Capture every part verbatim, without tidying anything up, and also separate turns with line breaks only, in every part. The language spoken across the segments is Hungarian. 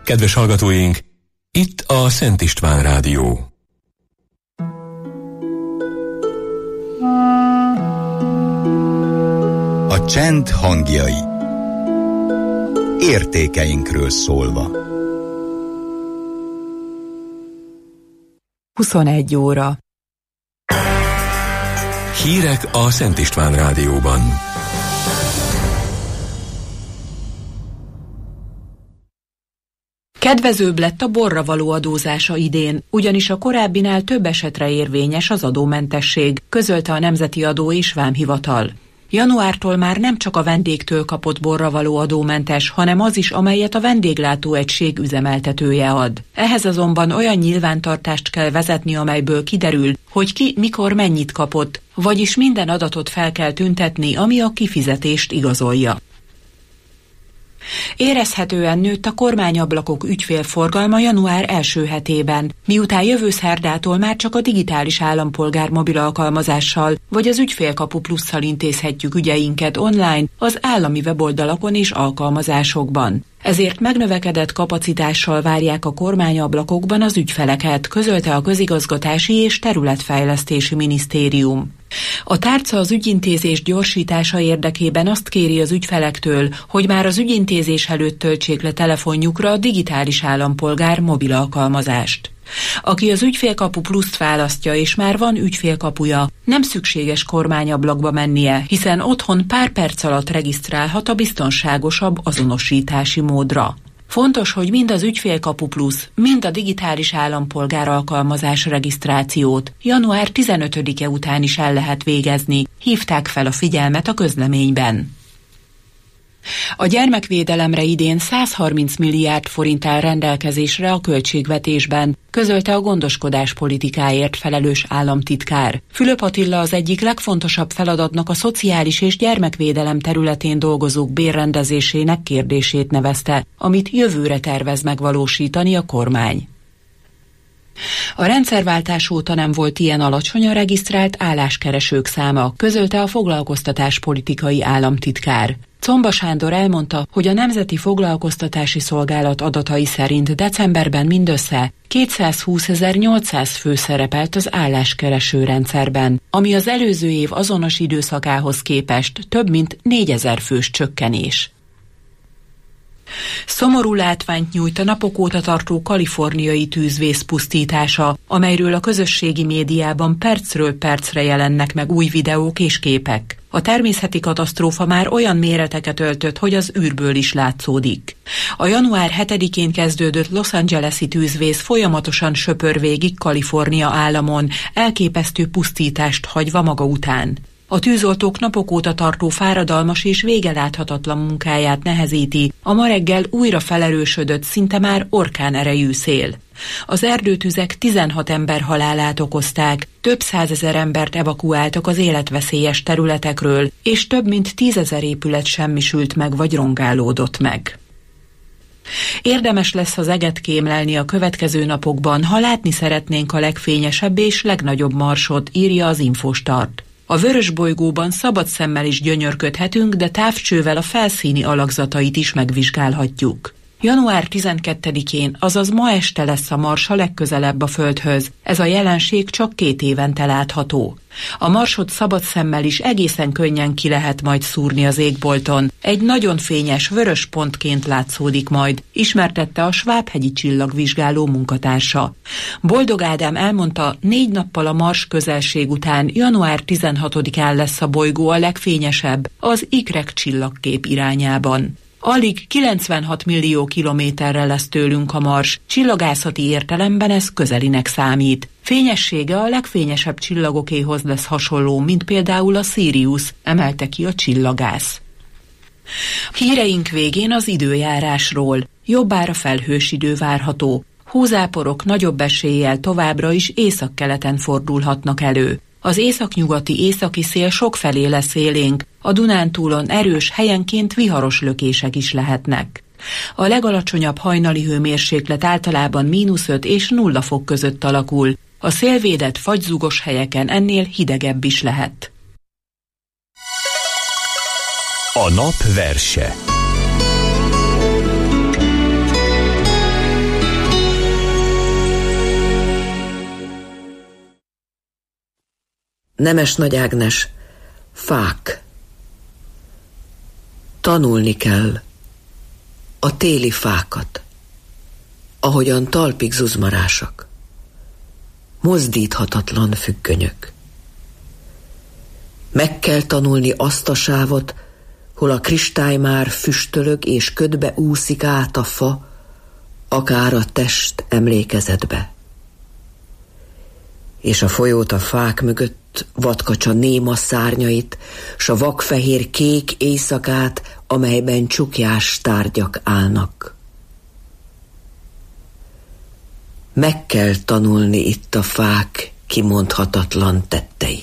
Kedves hallgatóink, itt a Szent István Rádió.
A csend hangjai. Értékeinkről szólva.
huszonegy óra.
Hírek a Szent István Rádióban.
Kedvezőbb lett a borra való adózása idén, ugyanis a korábbinál több esetre érvényes az adómentesség, közölte a Nemzeti Adó és Vámhivatal. Januártól már nem csak a vendégtől kapott borra való adómentes, hanem az is, amelyet a vendéglátóegység üzemeltetője ad. Ehhez azonban olyan nyilvántartást kell vezetni, amelyből kiderül, hogy ki mikor mennyit kapott, vagyis minden adatot fel kell tüntetni, ami a kifizetést igazolja. Érezhetően nőtt a kormányablakok ügyfélforgalma január első hetében, miután jövő szerdától már csak a digitális állampolgár mobil alkalmazással vagy az Ügyfélkapu Plusszal intézhetjük ügyeinket online az állami weboldalakon és alkalmazásokban. Ezért megnövekedett kapacitással várják a kormányablakokban az ügyfeleket, közölte a Közigazgatási és Területfejlesztési Minisztérium. A tárca az ügyintézés gyorsítása érdekében azt kéri az ügyfelektől, hogy már az ügyintézés előtt töltsék le telefonjukra a digitális állampolgár mobil alkalmazást. Aki az Ügyfélkapu Pluszt választja és már van ügyfélkapuja, nem szükséges kormányablakba mennie, hiszen otthon pár perc alatt regisztrálhat a biztonságosabb azonosítási módra. Fontos, hogy mind az Ügyfélkapu Plusz, mind a digitális állampolgár alkalmazás regisztrációt január tizenötödike után is el lehet végezni, hívták fel a figyelmet a közleményben. A gyermekvédelemre idén száz harminc milliárd forint áll rendelkezésre a költségvetésben, közölte a gondoskodás politikáért felelős államtitkár. Fülöp Attila az egyik legfontosabb feladatnak a szociális és gyermekvédelem területén dolgozók bérrendezésének kérdését nevezte, amit jövőre tervez megvalósítani a kormány. A rendszerváltás óta nem volt ilyen alacsony a regisztrált álláskeresők száma, közölte a foglalkoztatáspolitikai államtitkár. Czomba Sándor elmondta, hogy a Nemzeti Foglalkoztatási Szolgálat adatai szerint decemberben mindössze kétszázhúszezer-nyolcszáz fő szerepelt az álláskereső rendszerben, ami az előző év azonos időszakához képest több mint négyezer fős csökkenés. Szomorú látványt nyújt a napok óta tartó kaliforniai tűzvész pusztítása, amelyről a közösségi médiában percről percre jelennek meg új videók és képek. A természeti katasztrófa már olyan méreteket öltött, hogy az űrből is látszódik. A január hetedikén kezdődött Los Angeles-i tűzvész folyamatosan söpör végig Kalifornia államon, elképesztő pusztítást hagyva maga után. A tűzoltók napok óta tartó fáradalmas és végeláthatatlan munkáját nehezíti a ma reggel újra felerősödött, szinte már orkán erejű szél. Az erdőtüzek tizenhat ember halálát okozták, több százezer embert evakuáltak az életveszélyes területekről, és több mint tízezer épület semmisült meg vagy rongálódott meg. Érdemes lesz az eget kémlelni a következő napokban, ha látni szeretnénk a legfényesebb és legnagyobb marsot, írja az Infostart. A Vörösbolygóban szabad szemmel is gyönyörködhetünk, de távcsővel a felszíni alakzatait is megvizsgálhatjuk. január tizenkettedikén, azaz ma este lesz a Mars a legközelebb a Földhöz. Ez a jelenség csak két évente látható. A Marsot szabad szemmel is egészen könnyen ki lehet majd szúrni az égbolton. Egy nagyon fényes vörös pontként látszódik majd, ismertette a Svábhegyi csillagvizsgáló munkatársa. Boldog Ádám elmondta, négy nappal a Mars közelség után január tizenhatodikán lesz a bolygó a legfényesebb, az ikrek csillagkép irányában. Alig kilencvenhat millió kilométerre lesz tőlünk a Mars, csillagászati értelemben ez közelinek számít. Fényessége a legfényesebb csillagokéhoz lesz hasonló, mint például a Sirius, emelte ki a csillagász. Híreink végén az időjárásról. Jobbára felhős idő várható. Hózáporok nagyobb eséllyel továbbra is északkeleten fordulhatnak elő. Az északnyugati északi szél sokfelé lesz élénk, a Dunántúlon erős, helyenként viharos lökések is lehetnek. A legalacsonyabb hajnali hőmérséklet általában mínusz öt és nulla fok között alakul, a szélvédett fagyzugos helyeken ennél hidegebb is lehet.
A nap verse.
Nemes Nagy Ágnes, fák. Tanulni kell a téli fákat, ahogyan talpig zuzmarásak, mozdíthatatlan függönyök. Meg kell tanulni azt a sávot, hol a kristály már füstölög és ködbe úszik át a fa, akár a test emlékezetbe. És a folyót a fák mögött vadkacsa néma szárnyait, s a vakfehér kék éjszakát, amelyben csukjás tárgyak állnak. Meg kell tanulni itt a fák kimondhatatlan tetteit.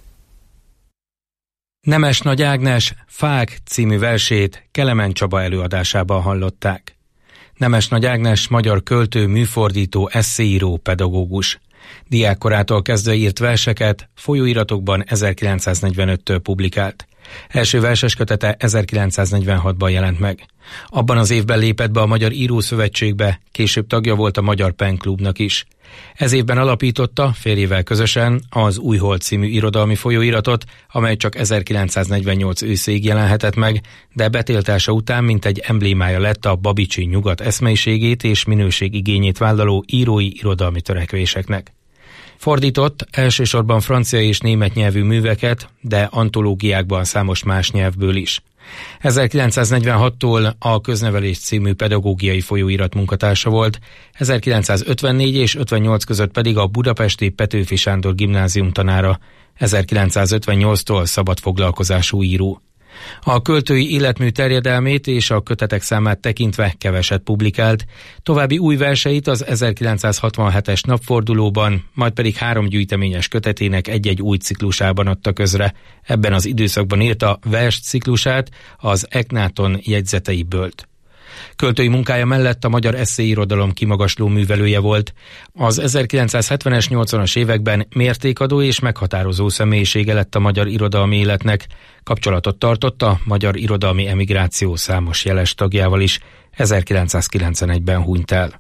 Nemes Nagy Ágnes Fák című versét Kelemen Csaba előadásában hallották. Nemes Nagy Ágnes magyar költő, műfordító, esszéíró, pedagógus. Diákkorától kezdve írt verseket, folyóiratokban ezerkilencszáznegyvenöttől publikált. Első verses kötete ezerkilencszáznegyvenhatban jelent meg. Abban az évben lépett be a Magyar Írószövetségbe, később tagja volt a Magyar Pen Klubnak is. Ez évben alapította férjével közösen az Újhold című irodalmi folyóiratot, amely csak ezerkilencszáznegyvennyolc őszéig jelenhetett meg, de betiltása után mintegy emblémája lett a babicsi nyugat eszmeiségét és minőségigényét vállaló írói irodalmi törekvéseknek. Fordított elsősorban francia és német nyelvű műveket, de antológiákban számos más nyelvből is. ezerkilencszáznegyvenhattól a Köznevelés című pedagógiai folyóirat munkatársa volt, ezerkilencszázötvennégy és ötvennyolc között pedig a budapesti Petőfi Sándor gimnázium tanára, ezerkilencszázötvennyolctól szabadfoglalkozású író. A költői életmű terjedelmét és a kötetek számát tekintve keveset publikált, további új verseit az ezerkilencszázhatvanhetes napfordulóban, majd pedig három gyűjteményes kötetének egy-egy új ciklusában adta közre. Ebben az időszakban írta vers ciklusát, az Eknáton jegyzeteiből. Költői munkája mellett a magyar esszéirodalom kimagasló művelője volt. Az ezerkilencszázhetvenes, nyolcvanas években mértékadó és meghatározó személyisége lett a magyar irodalmi életnek. Kapcsolatot tartott a magyar irodalmi emigráció számos jeles tagjával is. ezerkilencszázkilencvenegyben hunyt el.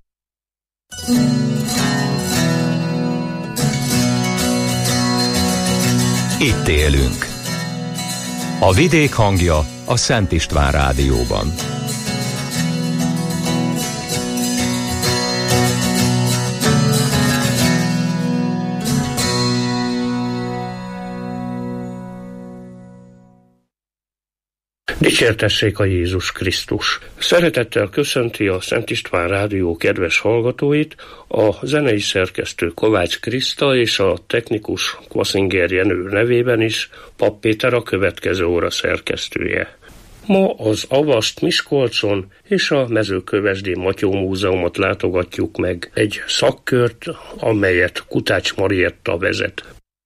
Itt élünk. A vidék hangja a Szent István Rádióban.
Dicsértessék a Jézus Krisztus! Szeretettel köszönti a Szent István Rádió kedves hallgatóit, a zenei szerkesztő Kovács Kriszta és a technikus Kvaszinger Jenő nevében is Papp Péter a következő óra szerkesztője. Ma az Avast Miskolcon és a Mezőkövesdén Matyó Múzeumot látogatjuk meg, egy szakkört, amelyet Kutács Marietta vezet.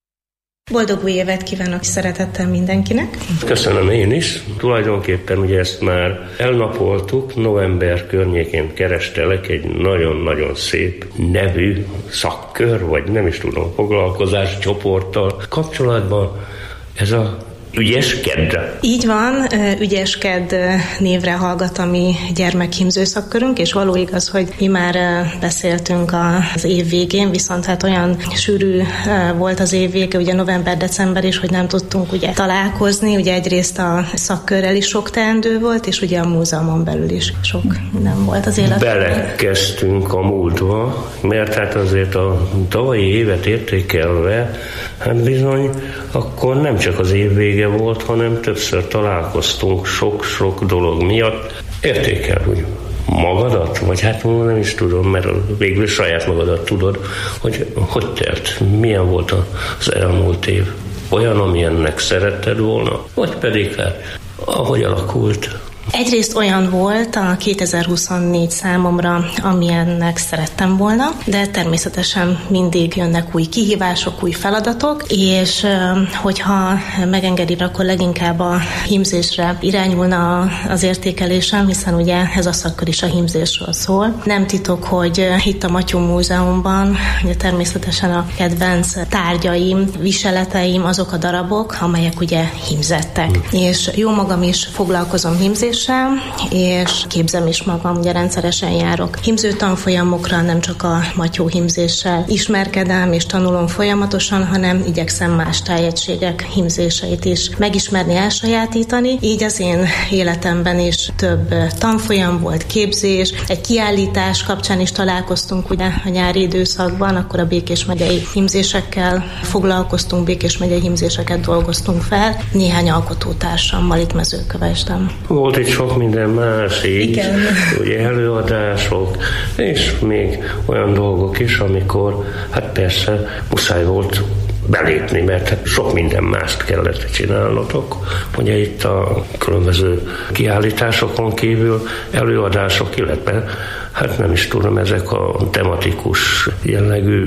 Boldog új évet kívánok szeretettel mindenkinek!
Köszönöm én is. Tulajdonképpen ugye ezt már elnapoltuk, november környékén kerestelek egy nagyon-nagyon szép nevű szakkör, vagy nem is tudom, foglalkozás csoporttal kapcsolatban. Ez a Ügyeskedd.
Így van, Ügyeskedd névre hallgat a mi gyermekhímző szakkörünk, és való igaz, hogy mi már beszéltünk az év végén, viszont hát olyan sűrű volt az év vége, ugye november-december is, hogy nem tudtunk ugye találkozni, ugye egyrészt a szakkörrel is sok teendő volt, és ugye a múzeumon belül is sok minden volt az életben.
Belekezdtünk a múltba, mert hát azért a tavalyi évet értékelve, hát bizony, akkor nem csak az év vége volt, hanem többször találkoztunk sok-sok dolog miatt. Értékel, hogy magadat, vagy hát nem is tudom, mert végül saját magadat tudod, hogy hogy telt, milyen volt az elmúlt év. Olyan, amilyennek szeretted volna, vagy pedig hát, ahogy alakult.
Egyrészt olyan volt a kétezer-huszonnégy számomra, amilyennek szerettem volna, de természetesen mindig jönnek új kihívások, új feladatok, és hogyha megengedik, akkor leginkább a hímzésre irányulna az értékelésem, hiszen ugye ez a szakkör is a hímzésről szól. Nem titok, hogy itt a Matyó Múzeumban ugye természetesen a kedvenc tárgyaim, viseleteim azok a darabok, amelyek ugye hímzettek. Mm. És jó magam is foglalkozom hímzéssel, himzéssel, és képzem is magam, ugye rendszeresen járok himző tanfolyamokra, nem csak a matyó himzéssel ismerkedem és tanulom folyamatosan, hanem igyekszem más tájegységek himzéseit is megismerni, elsajátítani. Így az én életemben is több tanfolyam volt, képzés, egy kiállítás kapcsán is találkoztunk ugye a nyári időszakban, akkor a Békés megyei himzésekkel foglalkoztunk, Békés megyei himzéseket dolgoztunk fel, néhány alkotótársammal itt Mezőkövesden.
Volt itt sok minden más így,
igen.
Ugye előadások, és még olyan dolgok is, amikor hát persze muszáj volt belépni, mert hát sok minden mást kellett csinálnotok. Ugye itt a különböző kiállításokon kívül előadások, illetve hát nem is tudom, ezek a tematikus jellegű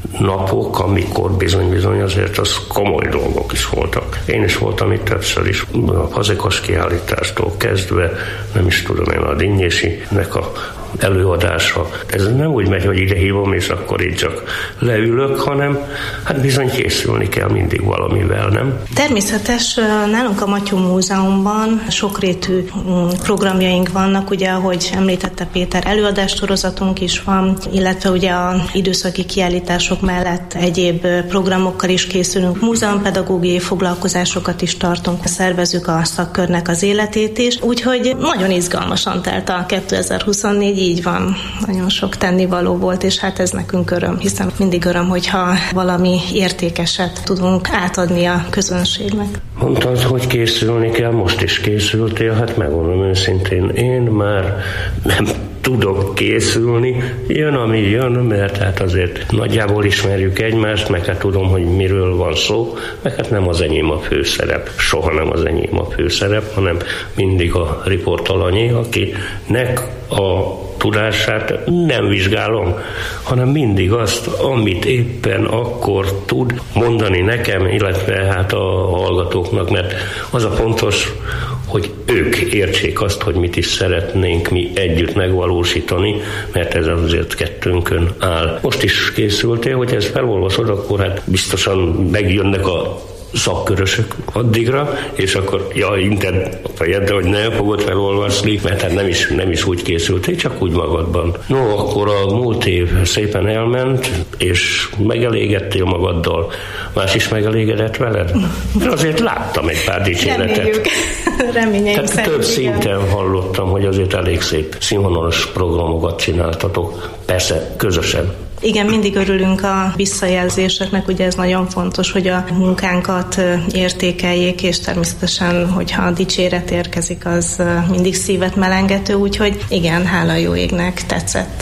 napok, amikor bizony-bizony azért az komoly dolgok is voltak. Én is voltam itt többször is, a Fazekas kiállítástól kezdve, nem is tudom én, a Dinnyésinek a előadása. Ez nem úgy megy, hogy ide hívom, és akkor így csak leülök, hanem hát bizony készülni kell mindig valamivel, nem?
Természetes, nálunk a Matyó Múzeumban sokrétű programjaink vannak, ugye, ahogy említette Péter, előadássorozatunk is van, illetve ugye a időszaki kiállítások mellett egyéb programokkal is készülünk. Múzeumpedagógiai foglalkozásokat is tartunk, szervezzük a szakkörnek az életét is, úgyhogy nagyon izgalmasan telt a kétezer-huszonnégy, így van. Nagyon sok tennivaló volt, és hát ez nekünk öröm, hiszen mindig öröm, hogyha valami értékeset tudunk átadni a közönségnek.
Mondtad, hogy készülni kell, most is készültél, hát megmondom őszintén, én már nem tudok készülni, jön, ami jön, mert hát azért nagyjából ismerjük egymást, meg hát tudom, hogy miről van szó, meg hát nem az enyém a főszerep, soha nem az enyém a főszerep, hanem mindig a riportalanyé, akinek a tudását nem vizsgálom, hanem mindig azt, amit éppen akkor tud mondani nekem, illetve hát a hallgatóknak, mert az a fontos, hogy ők értsék azt, hogy mit is szeretnénk mi együtt megvalósítani, mert ez azért kettőnkön áll. Most is készültél, hogy ezt felolvasod, akkor hát biztosan megjönnek a szakkörösök addigra, és akkor ja, inted a fejedre, hogy nem fogod felolvasni, mert hát nem is, nem is úgy készültél, csak úgy magadban. No, akkor a múlt év szépen elment, és megelégedtél magaddal. Más is megelégedett veled? De azért láttam egy pár dicséretet.
Reméljük. Reményeim szerint.
Több szinten hallottam, hogy azért elég szép színvonalas programokat csináltatok. Persze, közösen.
Igen, mindig örülünk a visszajelzéseknek, ugye ez nagyon fontos, hogy a munkánkat értékeljék, és természetesen, hogyha a dicséret érkezik, az mindig szívet melengető, úgyhogy igen, hála jó égnek tetszett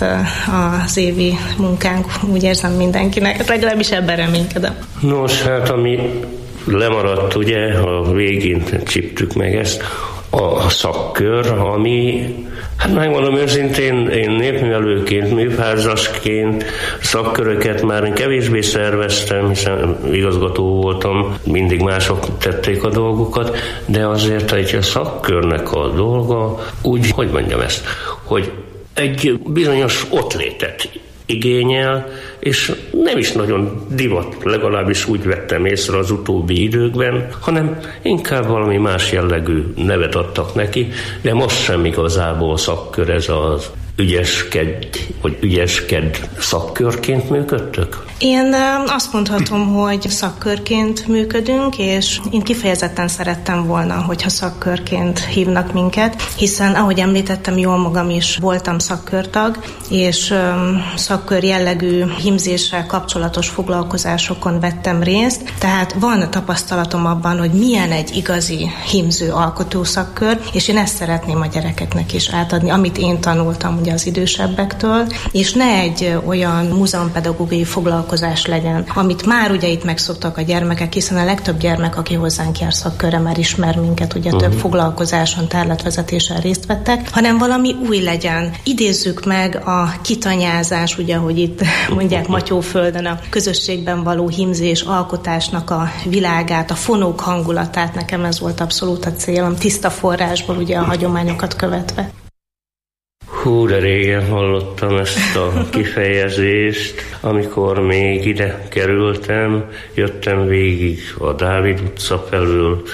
az évi munkánk, úgy érzem mindenkinek, legalábbis ebben reménykedem.
Nos, hát ami lemaradt, ugye, a végén csíptük meg ezt, a szakkör, ami, hát megmondom őszintén, én népművelőként, műfázasként szakköröket már kevésbé szerveztem, hiszen igazgató voltam, mindig mások tették a dolgukat, de azért egy szakkörnek a dolga úgy, hogy mondjam ezt, hogy egy bizonyos ottlétet igényel, és nem is nagyon divat, legalábbis úgy vettem észre az utóbbi időkben, hanem inkább valami más jellegű nevet adtak neki, de most sem igazából szakkör, ez az ügyeskedj, vagy ügyesked szakkörként működtök?
Én azt mondhatom, hogy szakkörként működünk, és én kifejezetten szerettem volna, hogyha szakkörként hívnak minket, hiszen ahogy említettem, jól magam is voltam szakkörtag, és szakkör jellegű himzéssel kapcsolatos foglalkozásokon vettem részt, tehát van tapasztalatom abban, hogy milyen egy igazi himző alkotó szakkör, és én ezt szeretném a gyerekeknek is átadni, amit én tanultam ugye az idősebbektől, és ne egy olyan múzeumpedagógiai foglalkozás legyen, amit már ugye itt megszoktak a gyermekek, hiszen a legtöbb gyermek, aki hozzánk jár szakkörre, már ismer minket, ugye uh-huh. több foglalkozáson, tárlatvezetésen részt vettek, hanem valami új legyen. Idézzük meg a kitanyázás, ugye, hogy itt mondják Matyóföldön, a közösségben való himzés alkotásnak a világát, a fonók hangulatát, nekem ez volt abszolút a célom, tiszta forrásból ugye a hagyományokat követve.
Hú, de régen hallottam ezt a kifejezést, amikor még ide kerültem, jöttem végig a Dávid utca felől,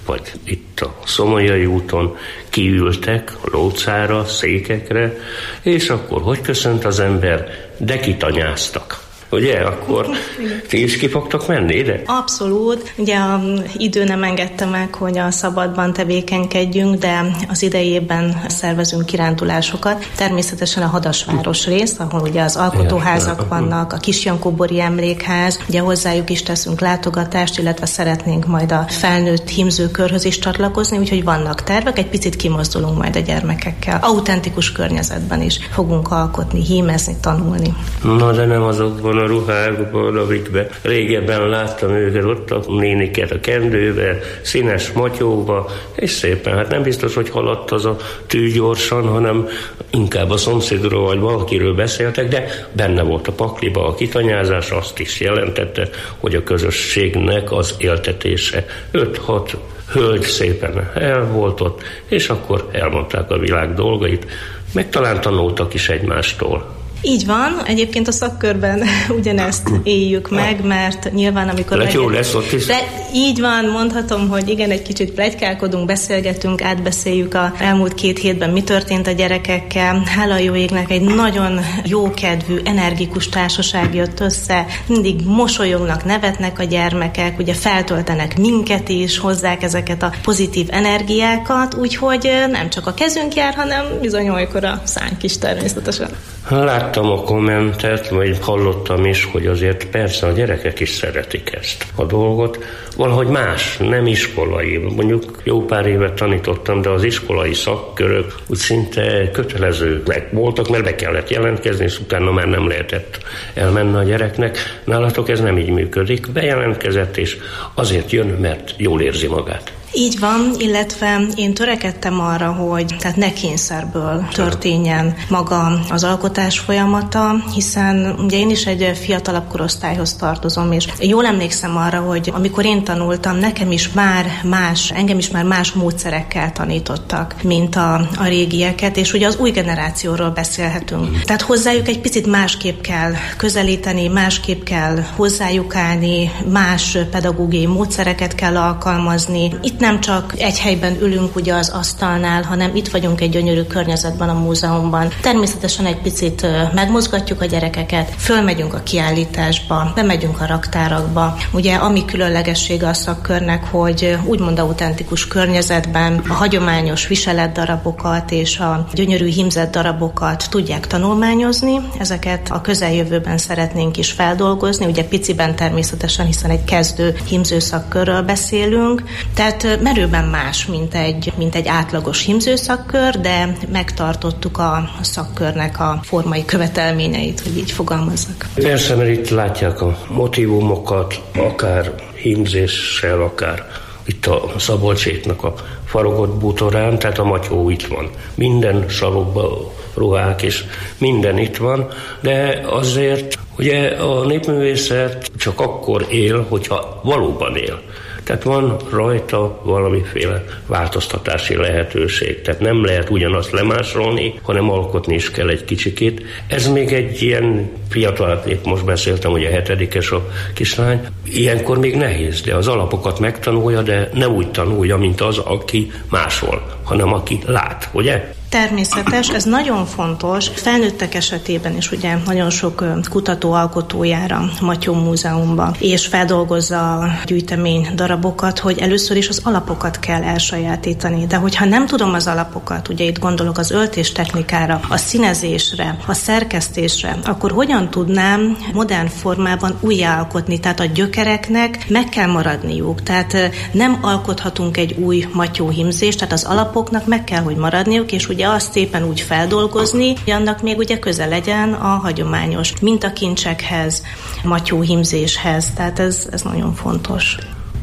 vagy itt a Szomolyai úton kiültek a lócára, székekre, és akkor hogy köszönt az ember? De kitanyáztak. Ugye, akkor ti is ki fogtok menni ide?
Abszolút. Ugye az idő nem engedte meg, hogy a szabadban tevékenykedjünk, de az idejében szervezünk kirándulásokat. Természetesen a Hadasváros rész, ahol ugye az alkotóházak vannak, a Kisjankóbori emlékház, ugye hozzájuk is teszünk látogatást, illetve szeretnénk majd a felnőtt hímzőkörhöz is csatlakozni, úgyhogy vannak tervek, egy picit kimozdulunk majd a gyermekekkel. Autentikus környezetben is fogunk alkotni, hímezni, tanulni.
Na, de nem azokban a ruhákban, amikben régebben láttam őket, ott a néniket a kendőbe, színes matyóba, és szépen, hát nem biztos, hogy haladt az a tű gyorsan, hanem inkább a szomszédról vagy valakiről beszéltek, de benne volt a pakliba a kitanyázás, azt is jelentette, hogy a közösségnek az éltetése. öt-hat hölgy szépen el volt ott, és akkor elmondták a világ dolgait, meg talán tanultak is egymástól.
Így van, egyébként a szakkörben ugyanezt éljük meg, mert nyilván amikor...
Lett jó lesz ott is.
De így van, mondhatom, hogy igen, egy kicsit pletykálkodunk, beszélgetünk, átbeszéljük a elmúlt két hétben, mi történt a gyerekekkel. Hála a jó égnek, egy nagyon jókedvű, energikus társaság jött össze, mindig mosolyognak, nevetnek a gyermekek, ugye feltöltenek minket is, hozzák ezeket a pozitív energiákat, úgyhogy nem csak a kezünk jár, hanem bizony olykor a szánk is természetesen.
Láttam a kommentet, vagy hallottam is, hogy azért persze a gyerekek is szeretik ezt a dolgot. Valahogy más, nem iskolai. Mondjuk jó pár évet tanítottam, de az iskolai szakkörök úgy szinte kötelezőek voltak, mert be kellett jelentkezni, és utána már nem lehetett elmenni a gyereknek. Nálatok ez nem így működik. Bejelentkezett, és azért jön, mert jól érzi magát.
Így van, illetve én törekedtem arra, hogy tehát ne kényszerből történjen maga az alkotás folyamata, hiszen ugye én is egy fiatalabb korosztályhoz tartozom, és jól emlékszem arra, hogy amikor én tanultam, nekem is már más, engem is már más módszerekkel tanítottak, mint a, a régieket, és ugye az új generációról beszélhetünk. Tehát hozzájuk egy picit másképp kell közelíteni, másképp kell hozzájuk állni, más pedagógiai módszereket kell alkalmazni. Itt nem csak egy helyben ülünk ugye az asztalnál, hanem itt vagyunk egy gyönyörű környezetben a múzeumban. Természetesen egy picit megmozgatjuk a gyerekeket, fölmegyünk a kiállításba, bemegyünk a raktárakba. Ugye ami különlegessége a szakkörnek, hogy úgymond autentikus környezetben a hagyományos viseletdarabokat és a gyönyörű hímzett darabokat tudják tanulmányozni. Ezeket a közeljövőben szeretnénk is feldolgozni, ugye piciben természetesen, hiszen egy kezdő hímzőszakkörről beszélünk. Tehát merőben más, mint egy, mint egy átlagos hímzőszakkör, de megtartottuk a szakkörnek a formai követelményeit, hogy így fogalmazzak.
Persze, mert itt látják a motívumokat, akár hímzéssel, akár itt a Szabolcséknak a faragott bútorán, tehát a matyó itt van. Minden sarokban ruhák, és minden itt van, de azért ugye a népművészet csak akkor él, hogyha valóban él. Tehát van rajta valamiféle változtatási lehetőség. Tehát nem lehet ugyanazt lemásolni, hanem alkotni is kell egy kicsikét. Ez még egy ilyen fiatal, épp most beszéltem, hogy a hetedikes a kislány, ilyenkor még nehéz, de az alapokat megtanulja, de nem úgy tanulja, mint az, aki máshol, hanem aki lát, ugye?
Természetes, ez nagyon fontos. Felnőttek esetében is ugye nagyon sok kutató alkotó jár a Matyó Múzeumban, és feldolgozza a gyűjtemény darabokat, hogy először is az alapokat kell elsajátítani. De hogyha nem tudom az alapokat, ugye itt gondolok az öltés technikára, a színezésre, a szerkesztésre, akkor hogyan tudnám modern formában újjáalkotni? Tehát a gyökereknek meg kell maradniuk. Tehát nem alkothatunk egy új Matyó hímzést, tehát az alapoknak meg kell, hogy maradniuk, és ugye azt szépen úgy feldolgozni, hogy annak még ugye köze legyen a hagyományos mintakincsekhez, Matyó hímzéshez, tehát ez, ez nagyon fontos.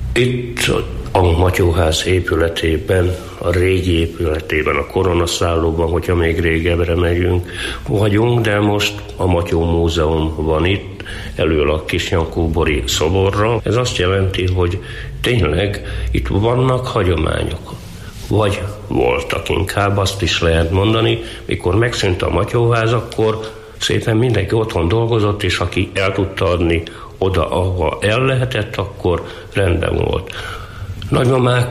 Itt a Matyóház épületében, a régi épületében, a koronaszállóban, hogyha még régebbre megyünk, vagyunk, de most a Matyó Múzeum van itt, elől a Kisjankóbori szoborra. Ez azt jelenti, hogy tényleg itt vannak hagyományok. Vagy voltak, inkább azt is lehet mondani, mikor megszűnt a Matyóház, akkor szépen mindenki otthon dolgozott, és aki el tudta adni oda, ahova el lehetett, akkor rendben volt. Nagymamák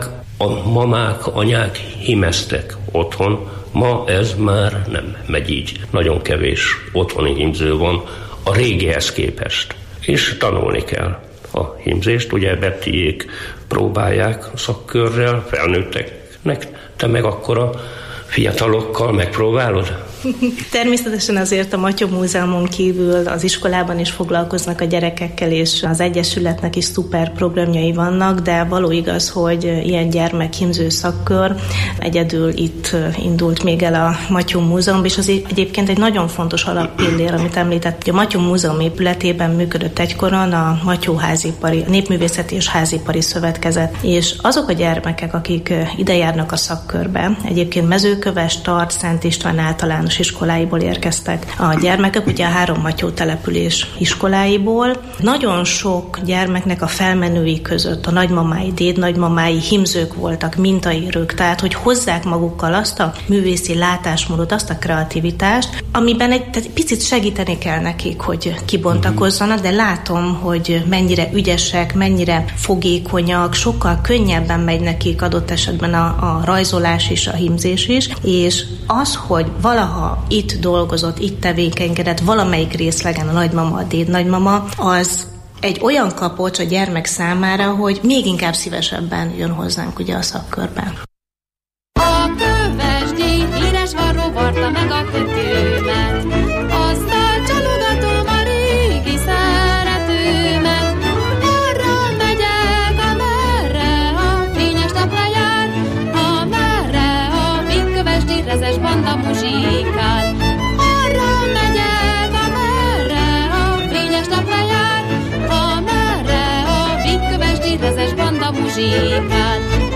a mamák, anyák hímeztek otthon. Ma ez már nem megy így. Nagyon kevés otthoni hímző van a régihez képest. És tanulni kell a hímzést. Ugye Bettiék próbálják szakkörrel, felnőtteknek, te meg akkor a fiatalokkal megpróbálod?
Természetesen azért a Matyó Múzeumon kívül az iskolában is foglalkoznak a gyerekekkel, és az Egyesületnek is szuper programjai vannak, de való igaz, hogy ilyen gyermekhímző szakkör egyedül itt indult még el a Matyó Múzeum, és az egyébként egy nagyon fontos alappillér, amit említett. A Matyó Múzeum épületében működött egykoron a Matyó házipari, a Népművészeti és Házipari Szövetkezet, és azok a gyermekek, akik ide járnak a szakkörbe, egyébként Mezőköves, Tart, Szent István általános iskoláiból érkeztek a gyermekek, ugye a három Matyó település iskoláiból. Nagyon sok gyermeknek a felmenői között a nagymamái, dédnagymamái hímzők voltak, mintaírők, tehát hogy hozzák magukkal azt a művészi látásmódot, azt a kreativitást, amiben egy, egy picit segíteni kell nekik, hogy kibontakozzanak, de látom, hogy mennyire ügyesek, mennyire fogékonyak, sokkal könnyebben megy nekik adott esetben a, a rajzolás is, a hímzés is, és az, hogy valaha itt dolgozott, itt tevékenykedett valamelyik részlegen a nagymama, a dédnagymama, az egy olyan kapocs a gyermek számára, hogy még inkább szívesebben jön hozzánk ugye a szakkörben.
A kövesdi híres varró varta meg a kötőmet, azzal csalogatom a régi szeretőmet. Arra megyek, amerre a fényes nap lejár, amerre a végkövesdi rezes banda muzsikál. Arra megyek, amerre a fényes nap lejár, amerre a végkövesdi rezes banda muzsikál.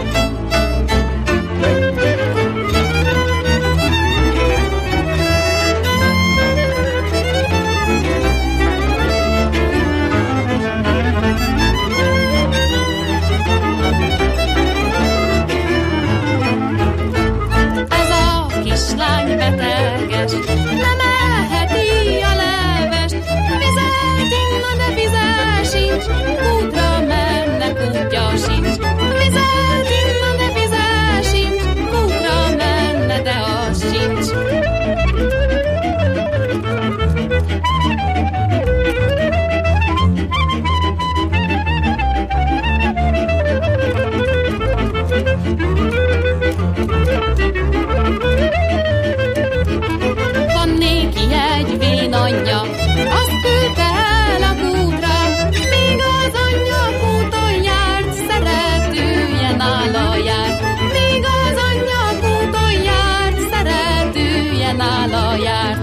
Kislány beteges, nem elheti a levest, vizet inna, de vize sincs, útra menne, útja sincs. Vizet inna, de vize sincs, útra menne, de az sincs. Anyja, azt küldte el a kútra, míg az anyja kúton járt, szeretője nála járt. Míg az anyja kúton járt, szeretője nála járt.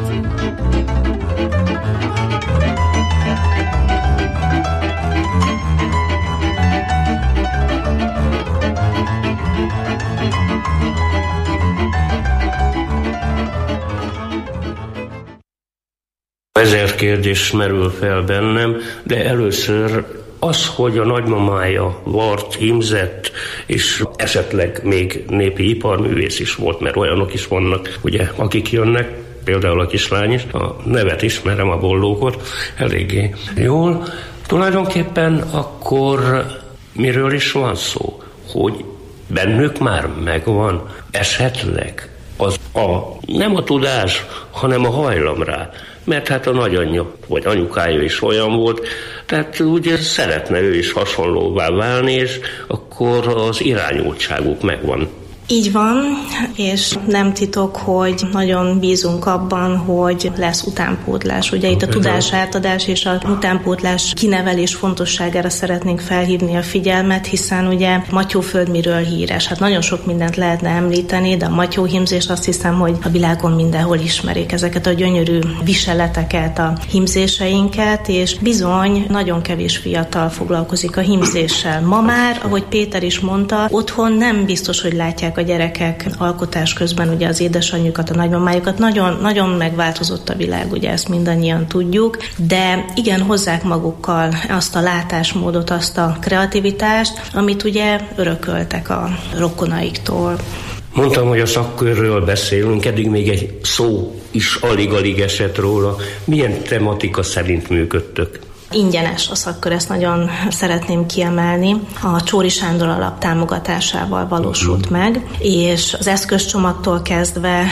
Ezer kérdés merül fel bennem, de először az, hogy a nagymamája vart, hímzett, és esetleg még népi iparművész is volt, mert olyanok is vannak, ugye, akik jönnek, például a kislány is, a nevet ismerem, a Bollókot, eléggé jól. Tulajdonképpen akkor miről is van szó? Hogy bennük már megvan esetleg az a, nem a tudás, hanem a hajlam rá. Mert hát a nagyanyja, vagy anyukája is olyan volt, tehát ugye szeretne ő is hasonlóvá válni, és akkor az irányultságuk megvan.
Így van, és nem titok, hogy nagyon bízunk abban, hogy lesz utánpótlás. Ugye itt a tudásátadás és a utánpótlás kinevelés fontosságára szeretnénk felhívni a figyelmet, hiszen ugye Matyóföld miről híres? Hát nagyon sok mindent lehetne említeni, de a matyóhímzést azt hiszem, hogy a világon mindenhol ismerik ezeket a gyönyörű viseleteket, a hímzéseinket, és bizony nagyon kevés fiatal foglalkozik a hímzéssel. Ma már, ahogy Péter is mondta, otthon nem biztos, hogy látják a gyerekek alkotás közben ugye az édesanyjukat, a nagymamájukat. Nagyon, nagyon megváltozott a világ, ugye ezt mindannyian tudjuk, de igen, hozzák magukkal azt a látásmódot, azt a kreativitást, amit ugye örököltek a rokonaiktól.
Mondtam, hogy a szakkörről beszélünk, eddig még egy szó is alig-alig esett róla. Milyen tematika szerint működtök?
Ingyenes a szakkör, ezt nagyon szeretném kiemelni. A Csóri Sándor alap támogatásával valósult meg, és az eszközcsomagtól kezdve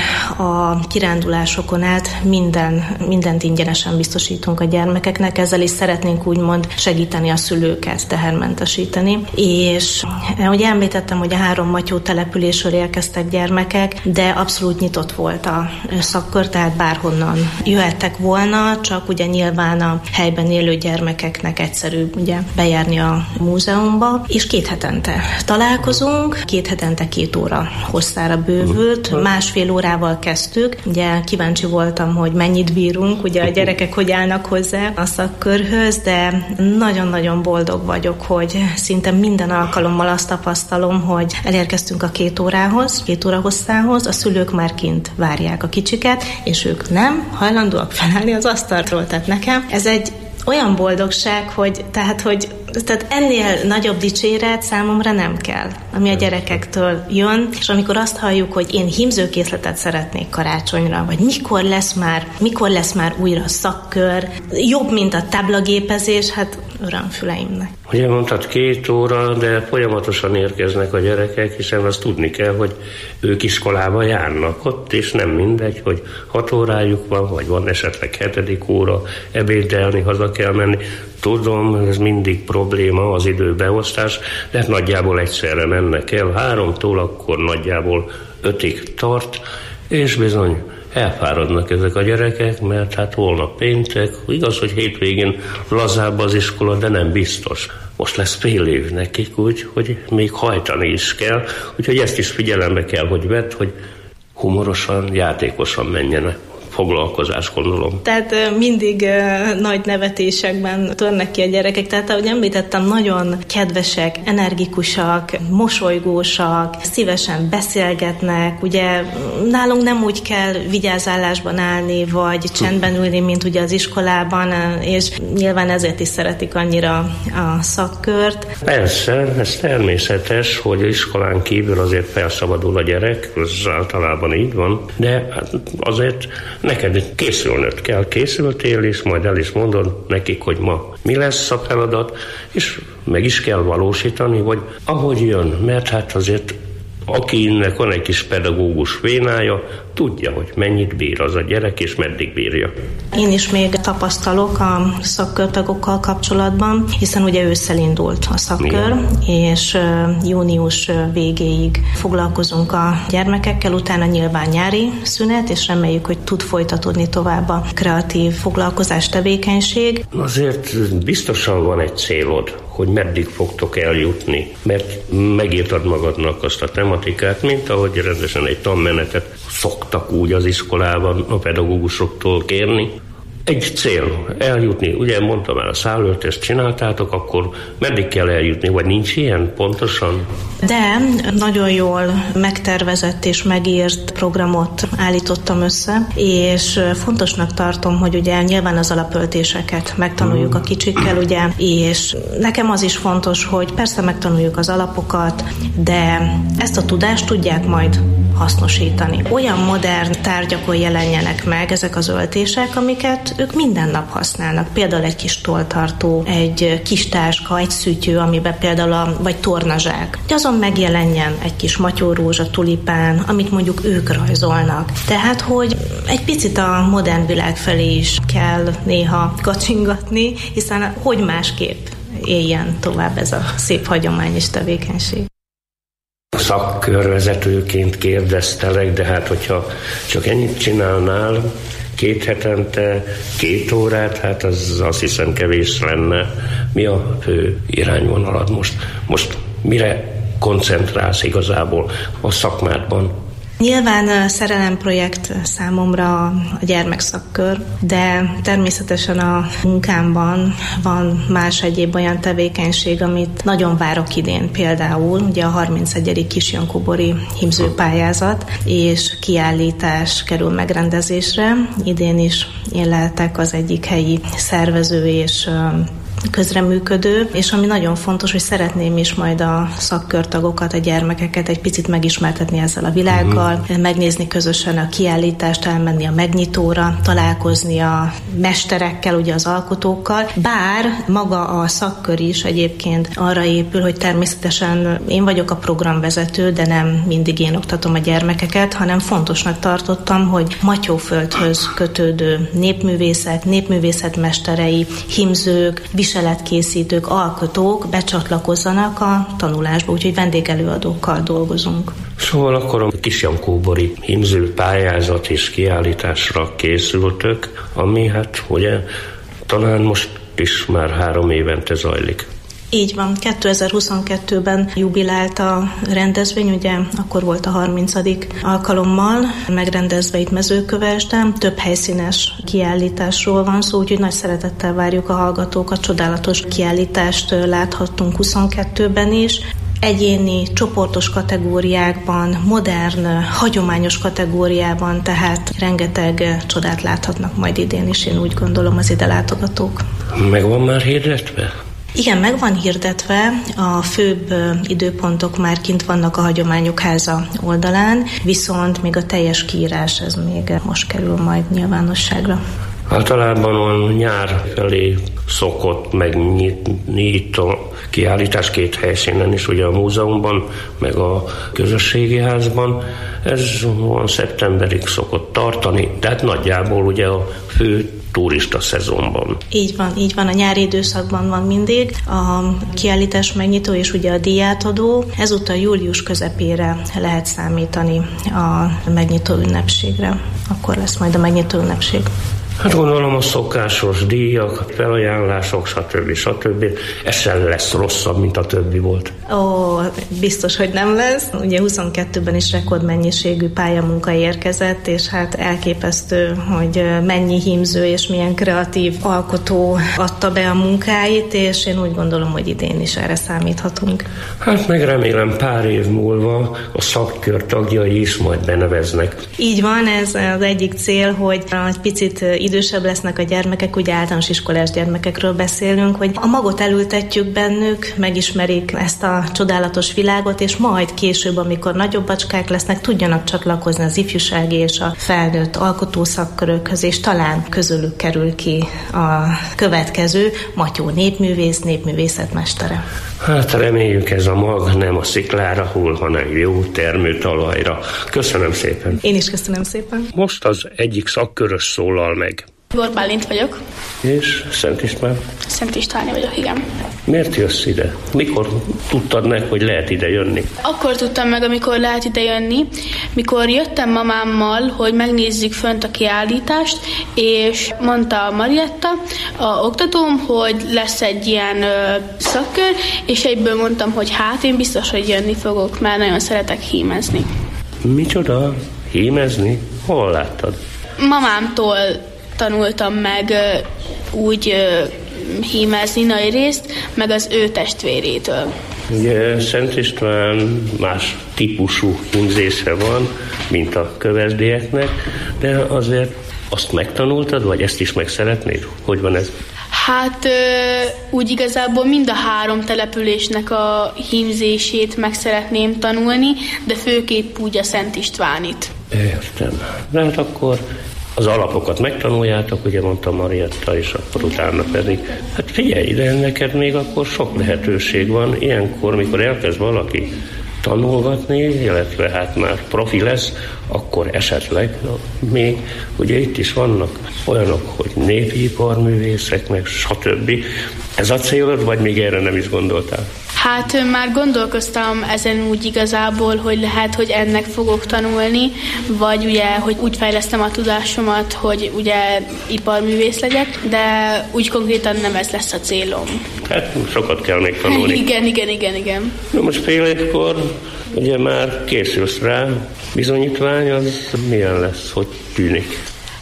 a kirándulásokon át minden, mindent ingyenesen biztosítunk a gyermekeknek, ezzel is szeretnénk úgymond segíteni a szülőket, tehermentesíteni. És ahogy említettem, hogy a három Matyó településről érkeztek gyermekek, de abszolút nyitott volt a szakkör, tehát bárhonnan jöhettek volna, csak ugye nyilván a helyben élő gyermekeknek egyszerűbb ugye bejárni a múzeumba, és két hetente találkozunk, két hetente két óra hosszára bővült, másfél órával kezdtük, ugye kíváncsi voltam, hogy mennyit bírunk, ugye a gyerekek hogy állnak hozzá a szakkörhöz, de nagyon-nagyon boldog vagyok, hogy szinte minden alkalommal azt tapasztalom, hogy elérkeztünk a két órához, két óra hosszához, a szülők már kint várják a kicsiket, és ők nem hajlandóak felállni az asztalról. Tehát nekem ez egy olyan boldogság, hogy tehát, hogy tehát ennél nagyobb dicséret számomra nem kell, ami a gyerekektől jön, és amikor azt halljuk, hogy én hímzőkészletet szeretnék karácsonyra, vagy mikor lesz már, mikor lesz már újra szakkör, jobb, mint a táblagépezés, hát örömfüleimnek.
Ugye mondtad két óra, de folyamatosan érkeznek a gyerekek, hiszen azt tudni kell, hogy ők iskolába járnak ott, és nem mindegy, hogy hat órájuk van, vagy van esetleg hetedik óra, ebédelni, haza kell menni. Tudom, ez mindig probléma az időbeosztás, de nagyjából egyszerre mennek el. Háromtól akkor nagyjából ötig tart, és bizony elfáradnak ezek a gyerekek, mert hát holnap péntek, igaz, hogy hétvégén lazább az iskola, de nem biztos. Most lesz fél év nekik úgy, hogy még hajtani is kell, úgyhogy ezt is figyelembe kell, hogy vedd, hogy humorosan, játékosan menjenek. Foglalkozás, gondolom.
Tehát mindig nagy nevetésekben törnek ki a gyerekek, tehát ahogy említettem, nagyon kedvesek, energikusak, mosolygósak, szívesen beszélgetnek, ugye nálunk nem úgy kell vigyázállásban állni, vagy csendben ülni, mint ugye az iskolában, és nyilván ezért is szeretik annyira a szakkört.
Persze, ez természetes, hogy iskolán kívül azért felszabadul a gyerek, ez általában így van, de azért neked készülnöd kell, készültél, és majd el is mondod nekik, hogy ma mi lesz a feladat, és meg is kell valósítani, vagy ahogy jön, mert hát azért akinek van egy kis pedagógus vénája, tudja, hogy mennyit bír az a gyerek, és meddig bírja.
Én is még tapasztalok a szakkörtagokkal kapcsolatban, hiszen ugye ősszel indult a szakkör, és június végéig foglalkozunk a gyermekekkel, utána nyilván nyári szünet, és reméljük, hogy tud folytatódni tovább a kreatív foglalkozás tevékenység.
Azért biztosan van egy célod, hogy meddig fogtok eljutni, mert megírtad magadnak azt a tematikát, mint ahogy rendesen egy tanmenetet szoktak úgy az iskolában a pedagógusoktól kérni. Egy cél, eljutni, ugye mondtam el, a szállöltést csináltátok, akkor meddig kell eljutni, vagy nincs ilyen pontosan?
De nagyon jól megtervezett és megírt programot állítottam össze, és fontosnak tartom, hogy ugye nyilván az alapöltéseket megtanuljuk a kicsikkel, ugye, és nekem az is fontos, hogy persze megtanuljuk az alapokat, de ezt a tudást tudják majd hasznosítani. Olyan modern tárgyakon jelenjenek meg ezek az öltések, amiket ők minden nap használnak. Például egy kis tolltartó, egy kis táska, egy szütyő, amiben például a, vagy tornazsák. Azon megjelenjen egy kis matyórózsa, tulipán, amit mondjuk ők rajzolnak. Tehát, hogy egy picit a modern világ felé is kell néha kacsingatni, hiszen hogy másképp éljen tovább ez a szép hagyományos tevékenység.
Szakkörvezetőként kérdeztelek, de hát hogyha csak ennyit csinálnál, két hetente, két órát, hát az azt hiszem kevés lenne. Mi a fő irányvonalad most? Most mire koncentrálsz igazából a szakmádban?
Nyilván szerelemprojekt számomra a gyermekszakkör, de természetesen a munkámban van más egyéb olyan tevékenység, amit nagyon várok idén. Például ugye a harmincegyedik kisjankóbori hímzőpályázat és kiállítás kerül megrendezésre. Idén is én lehetek az egyik helyi szervező és közreműködő, és ami nagyon fontos, hogy szeretném is majd a szakkörtagokat, a gyermekeket egy picit megismertetni ezzel a világgal, uh-huh. megnézni közösen a kiállítást, elmenni a megnyitóra, találkozni a mesterekkel, ugye az alkotókkal, bár maga a szakkör is egyébként arra épül, hogy természetesen én vagyok a programvezető, de nem mindig én oktatom a gyermekeket, hanem fontosnak tartottam, hogy Matyóföldhöz kötődő népművészek, népművészetmesterei, hímzők, viseletkészítők, alkotók becsatlakozzanak a tanulásba, úgyhogy vendégelőadókkal dolgozunk.
Szóval akkor a kisjankóbori hímző pályázat és kiállításra készültök, ami hát ugye talán most is már három évente zajlik.
Így van, kétezer-huszonkettőben jubilált a rendezvény, ugye akkor volt a harmincadik alkalommal megrendezve itt Mezőkövesden, több helyszínes kiállításról van szó, úgyhogy nagy szeretettel várjuk a hallgatókat, csodálatos kiállítást láthattunk huszonkettőben is. Egyéni, csoportos kategóriákban, modern, hagyományos kategóriában, tehát rengeteg csodát láthatnak majd idén is, én úgy gondolom, az ide látogatók.
Meg van már hirdetve?
Igen, meg van hirdetve, a főbb időpontok már kint vannak a Hagyományok Háza oldalán, viszont még a teljes kiírás ez még most kerül majd nyilvánosságra.
Általában a nyár felé szokott megnyitni itt a kiállítás két helyszínen is, ugye a múzeumban, meg a közösségi házban. Ez olyan szeptemberig szokott tartani, de hát nagyjából ugye a fő turista szezonban.
Így van, így van, a nyári időszakban van mindig a kiállítás megnyitó és ugye a díjátadó. Ezúttal július közepére lehet számítani a megnyitó ünnepségre. Akkor lesz majd a megnyitó ünnepség.
Hát gondolom a szokásos díjak, felajánlások, stb. stb. Ez sem lesz rosszabb, mint a többi volt.
Ó, biztos, hogy nem lesz. Ugye huszonkettőben is rekordmennyiségű pályamunka érkezett, és hát elképesztő, hogy mennyi hímző és milyen kreatív alkotó adta be a munkáit, és én úgy gondolom, hogy idén is erre számíthatunk.
Hát meg remélem pár év múlva a szakkör tagjai is majd beneveznek.
Így van, ez az egyik cél, hogy egy picit idősebb lesznek a gyermekek, ugye általános iskolás gyermekekről beszélünk, hogy a magot elültetjük bennük, megismerik ezt a csodálatos világot, és majd később, amikor nagyobb bacskák lesznek, tudjanak csatlakozni az ifjúsági és a felnőtt alkotószakkörökhöz, és talán közülük kerül ki a következő Matyó népművész, népművészetmestere.
Hát reméljük, ez a mag nem a sziklára hull, hanem jó termőtalajra. Köszönöm szépen.
Én is köszönöm szépen.
Most az egyik szakkörös szólal meg.
Gór Bálint vagyok.
És Szent István?
Szent Istváni vagyok, igen.
Miért jössz ide? Mikor tudtad meg, hogy lehet ide jönni?
Akkor tudtam meg, amikor lehet ide jönni, mikor jöttem mamámmal, hogy megnézzük fönt a kiállítást, és mondta a Marietta, a oktatóm, hogy lesz egy ilyen ö, szakkör, és egyből mondtam, hogy hát én biztos, hogy jönni fogok, mert nagyon szeretek hímezni.
Micsoda? Hímezni? Hol láttad?
Mamámtól tanultam meg úgy hímezni nagy részt, meg az ő testvérétől.
Ugye Szent István más típusú hímzése van, mint a kövesdieknek, de azért azt megtanultad, vagy ezt is meg szeretnéd? Hogy van ez?
Hát úgy igazából mind a három településnek a hímzését meg szeretném tanulni, de főképp úgy a Szent Istvánit.
Értem. De hát akkor az alapokat megtanuljátok, ugye mondta Marietta, és akkor utána pedig. Hát figyelj ide, neked még akkor sok lehetőség van. Ilyenkor, mikor elkezd valaki tanulgatni, illetve hát már profi lesz, akkor esetleg még, ugye itt is vannak olyanok, hogy népiparművészek, meg stb. Ez a célod, vagy még erre nem is gondoltál?
Hát már gondolkoztam ezen úgy igazából, hogy lehet, hogy ennek fogok tanulni, vagy ugye, hogy úgy fejlesztem a tudásomat, hogy ugye iparművész legyek, de úgy konkrétan nem ez lesz a célom.
Hát sokat kell még tanulni.
igen, igen, igen, igen.
Na most fél évkor ugye már készülsz rá, bizonyítvány az milyen lesz, hogy tűnik?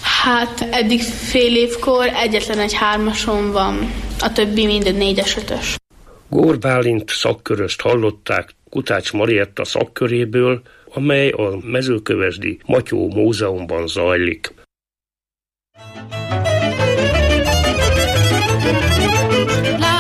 Hát eddig fél évkor egyetlen egy hármason van, a többi minden négyes, ötös.
Gór Bálint szakköröst hallották Kutács Marietta szakköréből, amely a Mezőkövesdi Matyó Múzeumban zajlik.
La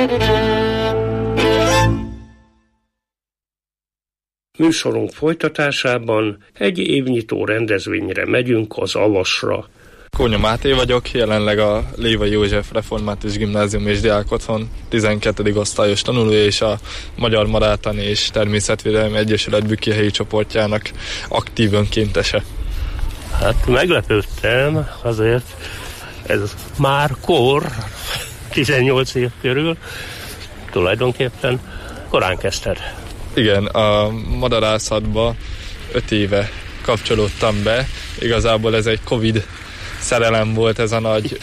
Műsorunk folytatásában egy évnyitó rendezvényre megyünk az Avasra.
Kónya Máté vagyok, jelenleg a Lévai József Református Gimnázium és Diákotthon tizenkettedik osztályos tanulója és a Magyar Madártani és Természetvédelmi Egyesület Bükki-helyi csoportjának aktív önkéntese.
Hát meglepődtem, azért ez már kor, tizennyolc év körül, tulajdonképpen korán kezdted.
Igen, a madarászatba öt éve kapcsolódtam be. Igazából ez egy Covid szerelem volt, ez a nagy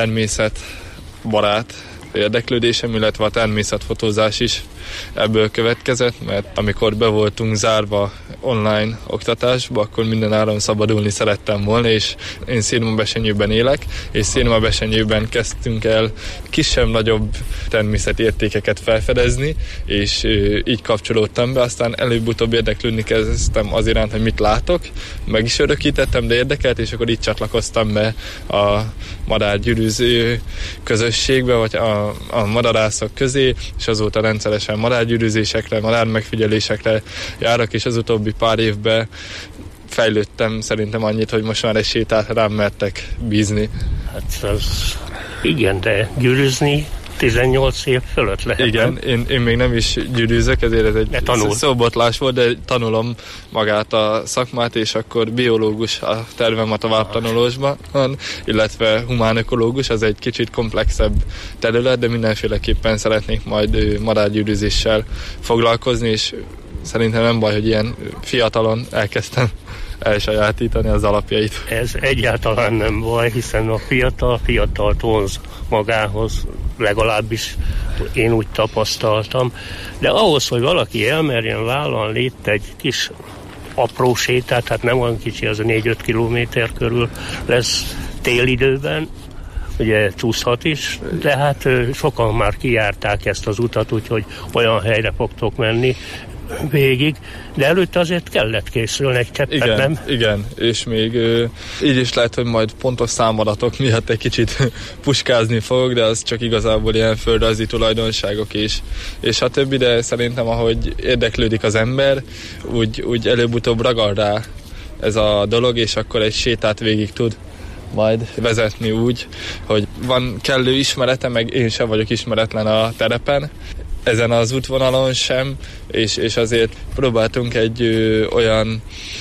természetbarát érdeklődésem, illetve a természetfotózás is ebből következett, mert amikor be voltunk zárva online oktatásba, akkor minden áron szabadulni szerettem volna, és én Szirmabesenyőben élek, és Szirmabesenyőben kezdtünk el kisebb-nagyobb természeti értékeket felfedezni, és így kapcsolódtam be, aztán előbb-utóbb érdeklődni kezdtem az iránt, hogy mit látok, meg is örökítettem, de érdekelt, és akkor így csatlakoztam be a madárgyűrűző közösségbe, vagy a, a madarászok közé, és azóta rendszeresen madárgyűrűzésekre, madármegfigyelésekre járok, és az utóbbi pár évben fejlődtem szerintem annyit, hogy most már egy sétát rám mertek bízni.
Hát az igen, de gyűrűzni tizennyolc év fölött lehet.
Igen, én, én még nem is gyűrűzök, ezért ez egy szóbotlás volt, de tanulom magát a szakmát, és akkor biológus a tervem a továbbtanulósban, illetve humánökológus, az egy kicsit komplexebb terület, de mindenféleképpen szeretnék majd madárgyűrűzéssel foglalkozni, és szerintem nem baj, hogy ilyen fiatalon elkezdtem elsajátítani az alapjait.
Ez egyáltalán nem baj, hiszen a fiatal fiatalt vonz magához, legalábbis én úgy tapasztaltam. De ahhoz, hogy valaki elmerjen vállalni itt egy kis apró sétát, hát nem olyan kicsi, az a négy-öt kilométer körül lesz télidőben, ugye csúszhat is, de hát sokan már kijárták ezt az utat, úgyhogy olyan helyre fogtok menni végig, de előtte azért kellett készülni egy cseppet,
igen,
nem?
Igen, és még ö, így is lehet, hogy majd pontos számadatok miatt egy kicsit puskázni fogok, de az csak igazából ilyen földrajzi tulajdonságok is, és a többi, de szerintem ahogy érdeklődik az ember, úgy, úgy előbb-utóbb ragad rá ez a dolog, és akkor egy sétát végig tud majd vezetni úgy, hogy van kellő ismerete, meg én sem vagyok ismeretlen a terepen, ezen az útvonalon sem, és, és azért próbáltunk egy ö, olyan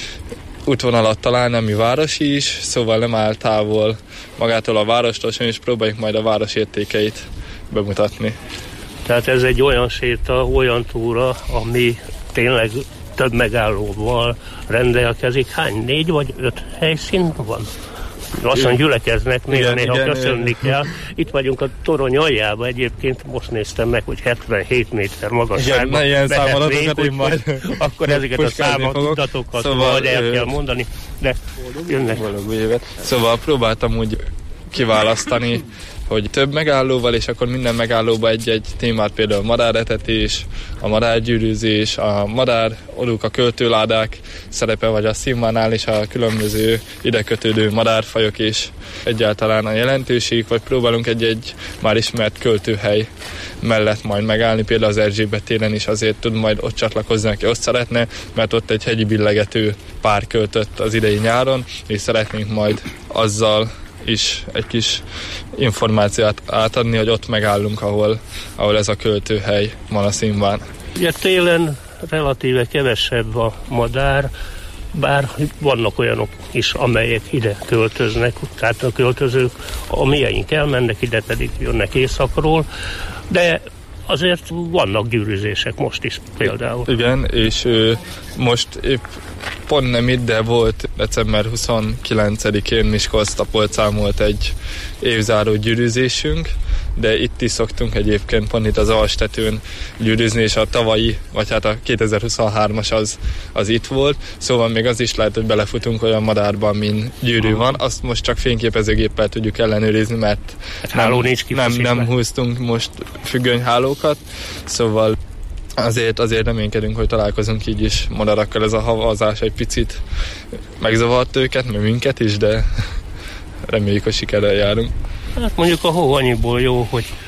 útvonalat találni, ami városi is, szóval nem áll távol magától a várostól sem, és próbáljuk majd a város értékeit bemutatni.
Tehát ez egy olyan séta, olyan túra, ami tényleg több megállóval rendelkezik. Hány? Négy vagy öt helyszín van? Lassan gyülekeznek, néha-néha köszönni kell. Itt vagyunk a torony aljában, egyébként most néztem meg, hogy hetvenhét méter magasságban.
Igen, ilyen számadatokat én majd
akkor ezeket a számadatokat szóval, majd el kell mondani, de jönnek.
Szóval próbáltam úgy kiválasztani, hogy több megállóval, és akkor minden megállóba egy-egy témát, például a madáretetés, a madárgyűrűzés, a madár, oruk, a költőládák szerepe, vagy a színvánál is a különböző ide kötődő madárfajok és egyáltalán a jelentőség, vagy próbálunk egy-egy már ismert költőhely mellett majd megállni, például az Erzsébet téren is azért tud majd ott csatlakozni, aki azt szeretne, mert ott egy hegyi billegető pár költött az idei nyáron, és szeretnénk majd azzal is egy kis információt átadni, hogy ott megállunk, ahol, ahol ez a költőhely van a színván.
Ugye télen relatíve kevesebb a madár, bár vannak olyanok is, amelyek ide költöznek, tehát a költözők, a mieink elmennek, ide pedig jönnek északról, de azért vannak gyűrűzések most is például.
Igen, és ö, most épp pont nem itt, de volt december huszonkilencedikén Miskolc-Tapolcán volt egy évzáró gyűrűzésünk, de itt is szoktunk egyébként pont itt az Alstetőn gyűrűzni, és a tavalyi, vagy hát a kétezer-huszonhármas az, az itt volt, szóval még az is lehet, hogy belefutunk olyan madárban, mint gyűrű van, azt most csak fényképezőgéppel tudjuk ellenőrizni, mert
hát
nem,
nincs
nem, nem húztunk most függönyhálókat, szóval azért, azért reménykedünk, hogy találkozunk így is madarakkal. Ez a havazás egy picit megzavart őket, meg minket is, de reméljük, hogy sikerrel járunk.
Hát mondjuk a hó annyiból jó, hogy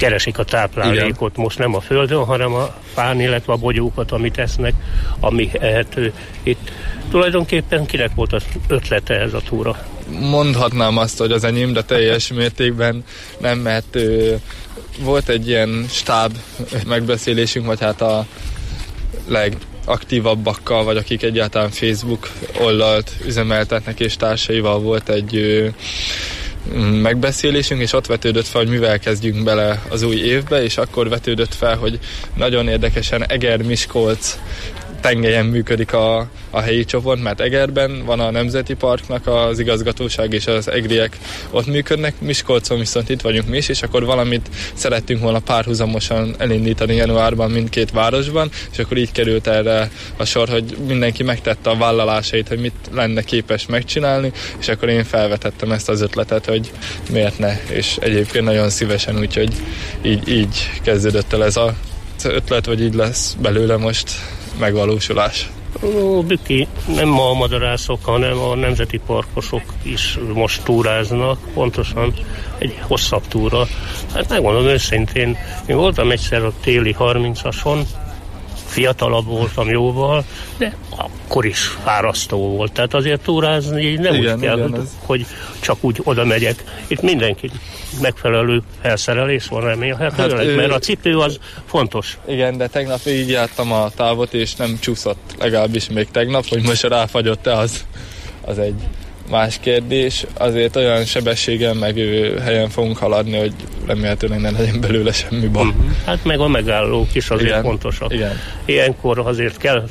keresik a táplálékot. Igen. Most nem a földön, hanem a fán, illetve a bogyókat, amit esznek, ami ehető. Itt tulajdonképpen kinek volt az ötlete ez a túra?
Mondhatnám azt, hogy az enyém, de teljes mértékben nem, mert ö, volt egy ilyen stáb megbeszélésünk, vagy hát a legaktívabbakkal, vagy akik egyáltalán Facebook oldalt üzemeltetnek, és társaival volt egy ö, megbeszélésünk, és ott vetődött fel, hogy mivel kezdjünk bele az új évbe, és akkor vetődött fel, hogy nagyon érdekesen Eger-Miskolc tengelyen működik a, a helyi csoport, mert Egerben van a Nemzeti Parknak az igazgatóság, és az egriek ott működnek, Miskolcon viszont itt vagyunk mi is, és akkor valamit szerettünk volna párhuzamosan elindítani januárban mindkét városban, és akkor így került erre a sor, hogy mindenki megtette a vállalásait, hogy mit lenne képes megcsinálni, és akkor én felvetettem ezt az ötletet, hogy miért ne, és egyébként nagyon szívesen, úgyhogy így, így kezdődött el ez az ötlet, vagy így lesz belőle most megvalósulás.
Ó, Büki, nem ma a madarászok, hanem a nemzeti parkosok is most túráznak, pontosan egy hosszabb túra. Hát megmondom őszintén, én voltam egyszer a téli harmincason, fiatalabb voltam jóval, de akkor is fárasztó volt. Tehát azért túrázni nem igen, úgy kell, igen, hogy, hogy csak úgy oda megyek. Itt mindenki megfelelő felszerelés van remélhetőleg, hát, mert a cipő az fontos.
Igen, de tegnap így jártam a távot, és nem csúszott, legalábbis még tegnap, hogy most ráfagyott-e, az, az egy más kérdés. Azért olyan sebességen meg helyen fogunk haladni, hogy remélhetőleg nem legyen belőle semmi baj. Uh-huh.
Hát meg a megállók is azért igen, fontosak. Igen. Ilyenkor azért kell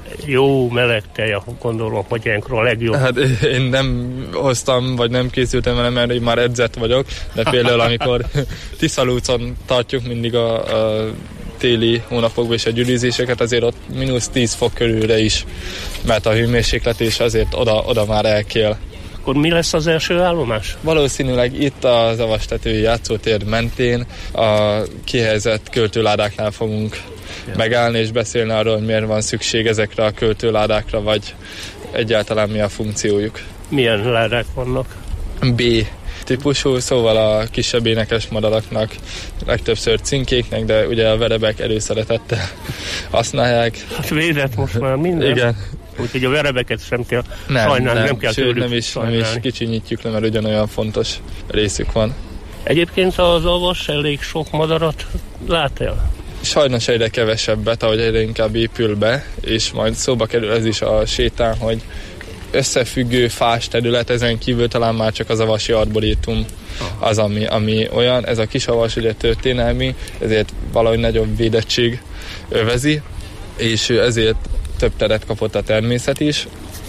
jó meleg tej, gondolom, hogy ilyenkor a legjobb.
Hát én nem hoztam, vagy nem készültem vele, mert én már edzett vagyok, de például amikor Tiszalúcon tartjuk mindig a, a téli hónapokban és a gyűrűzéseket, azért ott mínusz tíz fok körülre is, mert a hőmérséklet és azért oda, oda már elkél.
Akkor mi lesz az első állomás?
Valószínűleg itt a Zavastetői játszótér mentén a kihelyezett költőládáknál fogunk ja. megállni és beszélni arról, hogy miért van szükség ezekre a költőládákra, vagy egyáltalán mi a funkciójuk.
Milyen ládák vannak?
B típusú, szóval a kisebb énekes madaraknak, legtöbbször cinkéknek, de ugye a verebek előszeretettel használják.
Hát védett most már minden.
Igen.
Úgyhogy a verebeket sem kell nem, sajnálni, nem, nem kell
tőlük nem is, nem is kicsinyítjük le, mert ugyanolyan fontos részük van.
Egyébként az avas elég sok madarat lát el?
Sajnos egyre kevesebbet, ahogy egyre inkább épül be, és majd szóba kerül ez is a sétán, hogy összefüggő fás terület, ezen kívül talán már csak az avasi arborétum az, ami, ami olyan. Ez a kisavas ugye történelmi, ezért valahogy nagyobb védettség övezi, és ezért több teret kapott a természet is.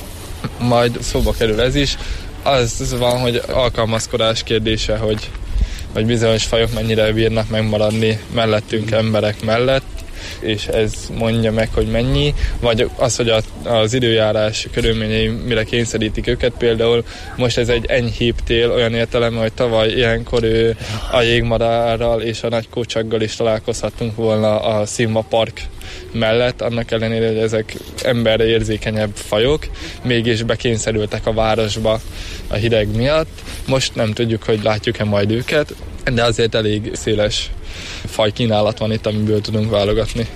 Majd szóba kerül ez is. Az van, hogy alkalmazkodás kérdése, hogy, hogy bizonyos fajok mennyire bírnak megmaradni mellettünk emberek mellett, és ez mondja meg, hogy mennyi, vagy az, hogy a, az időjárás körülményei mire kényszerítik őket. Például most ez egy enyhébb tél, olyan értelemben, hogy tavaly ilyenkor ő a jégmadárral és a nagy kócsaggal is találkozhattunk volna a Szilma Park mellett, annak ellenére, hogy ezek emberre érzékenyebb fajok, mégis bekényszerültek a városba a hideg miatt. Most nem tudjuk, hogy látjuk-e majd őket, de azért elég széles fajkínálat van itt, amiből tudunk válogatni.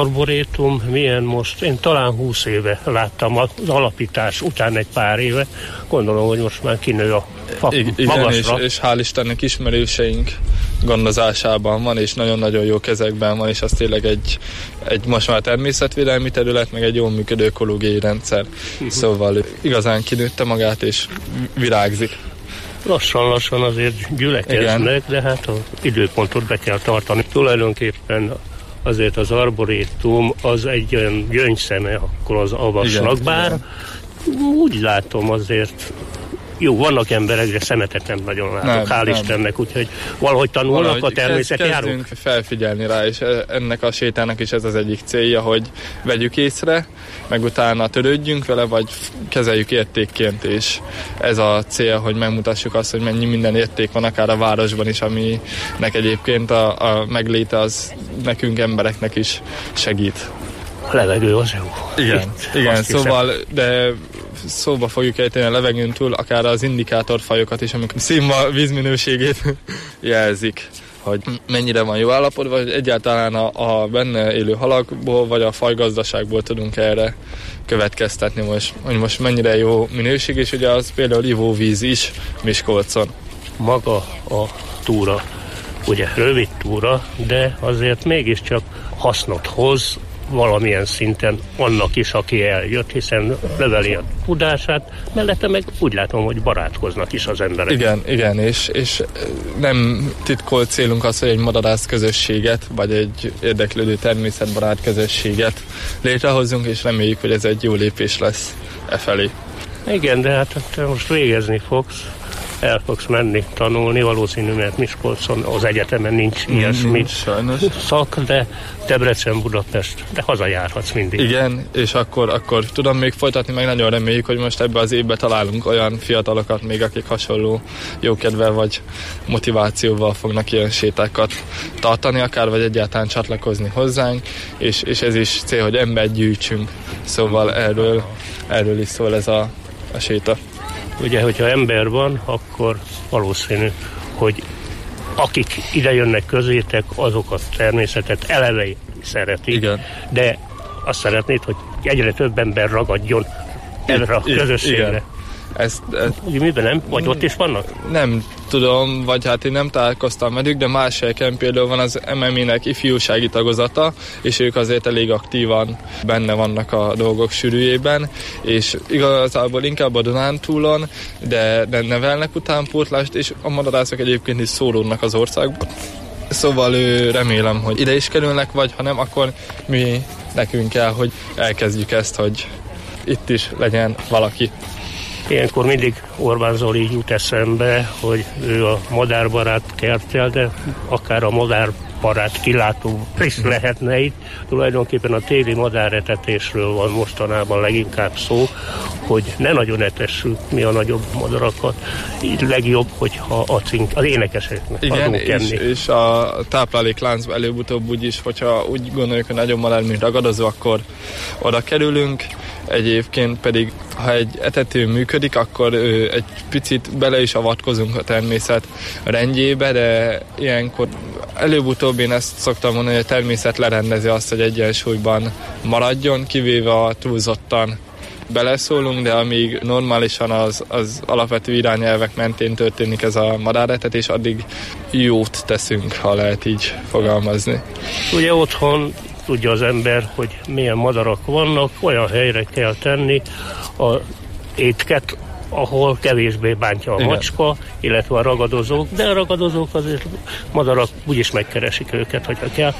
arborétum milyen most? Én talán húsz éve láttam az alapítás után egy pár éve. Gondolom, hogy most már kinő a fa
Igen,
magasra.
És, és hál' Istennek ismerőseink gondozásában van, és nagyon-nagyon jó kezekben van, és az tényleg egy, egy most már természetvédelmi terület, meg egy jól működő ökológiai rendszer. Uh-huh. Szóval igazán kinőtte magát, és virágzik.
Lassan-lassan azért gyülekeznek, de hát az időpontot be kell tartani. Tulajdonképpen azért az arborétum az egy olyan gyöngyszeme akkor az avasnak, igen, bár igen. Úgy látom azért, jó, vannak emberek, de szemetet nem nagyon látok, nem, hál' nem. Istennek, úgyhogy valahogy tanulnak valahogy a természeti járók.
Kezdünk felfigyelni rá, és ennek a sétának is ez az egyik célja, hogy vegyük észre, meg utána törődjünk vele, vagy kezeljük értékként, és ez a cél, hogy megmutassuk azt, hogy mennyi minden érték van akár a városban is, aminek egyébként a, a megléte az nekünk embereknek is segít.
A levegő az jó.
Igen, Itt, igen szóval, de szóba fogjuk ejteni a levegőn túl, akár az indikátorfajokat is, amik színva vízminőségét jelzik, hogy mennyire van jó állapotban, vagy egyáltalán a, a benne élő halakból, vagy a fajgazdaságból tudunk erre következtetni most, hogy most mennyire jó minőség, és ugye az például ivóvíz is Miskolcon.
Maga a túra, ugye rövid túra, de azért mégiscsak hasznot hoz valamilyen szinten annak is, aki eljött, hiszen növeli a tudását, mellette meg úgy látom, hogy barátkoznak is az emberek.
Igen, igen, és, és nem titkolt célunk az, hogy egy madarász közösséget, vagy egy érdeklődő természetbarát közösséget létrehozzunk, és reméljük, hogy ez egy jó lépés lesz e felé.
Igen, de hát te most végezni fogsz, el fogsz menni tanulni, valószínű, mert Miskolcon az egyetemen nincs mm, ilyesmi szak, de Debrecen, Budapest, de hazajárhatsz mindig.
Igen, és akkor, akkor tudom még folytatni, meg nagyon reméljük, hogy most ebbe az évben találunk olyan fiatalokat még, akik hasonló jókedvel vagy motivációval fognak ilyen sétákat tartani, akár vagy egyáltalán csatlakozni hozzánk, és, és ez is cél, hogy embert gyűjtsünk. Szóval erről, erről is szól ez a, a séta.
Ugye, hogyha ember van, akkor valószínű, hogy akik ide jönnek közétek, azok a természetet eleve szeretik, igen. De azt szeretnéd, hogy egyre több ember ragadjon erre a közösségre. Igen.
Ezt, ezt,
miben nem? Vagy ott is vannak?
Nem tudom, vagy hát én nem találkoztam velük, de más helyeken például van az em em é-nek ifjúsági tagozata, és ők azért elég aktívan benne vannak a dolgok sűrűjében, és igazából inkább a Dunántúlon, de, de nevelnek utánpótlást, és a madarászok egyébként is szólódnak az országban. Szóval ő, remélem, hogy ide is kerülnek, vagy ha nem, akkor mi nekünk kell, hogy elkezdjük ezt, hogy itt is legyen valaki.
Ilyenkor mindig Orbán Zoli jut eszembe, hogy ő a madárbarát kerttel, de akár a madárbarát kilátó is lehetne itt. Tulajdonképpen a téli madáretetésről van mostanában leginkább szó, hogy ne nagyon etessük mi a nagyobb madarakat. Így legjobb, hogyha a cink, az énekeseknek adunk
és, és a táplálékláncban előbb-utóbb úgyis, hogyha úgy gondoljuk, hogy nagyobb madár, mint ragadozó, akkor oda kerülünk. Egyébként pedig, ha egy etető működik, akkor ö, egy picit bele is avatkozunk a természet rendjébe, de ilyenkor előbb-utóbb én ezt szoktam mondani, hogy a természet lerendezi azt, hogy egyensúlyban maradjon, kivéve a túlzottan beleszólunk, de amíg normálisan az, az alapvető irányelvek mentén történik ez a madáretetés, addig jót teszünk, ha lehet így fogalmazni.
Ugye otthon tudja az ember, hogy milyen madarak vannak, olyan helyre kell tenni a étket, ahol kevésbé bántja a igen. macska, illetve a ragadozók, de a ragadozók azért madarak úgyis megkeresik őket, hogyha kell,